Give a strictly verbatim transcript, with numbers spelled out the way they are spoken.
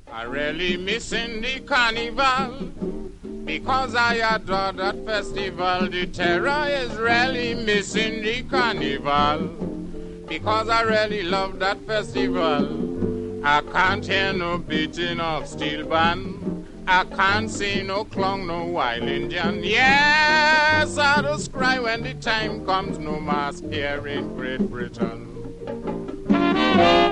I really missing the carnival because I adore that festival. The terror is really missing the carnival because I really love that festival. I can't hear no beating of steel band. I can't see no clown, no wild Indian. Yes, I just cry when the time comes. No mask here in Great Britain.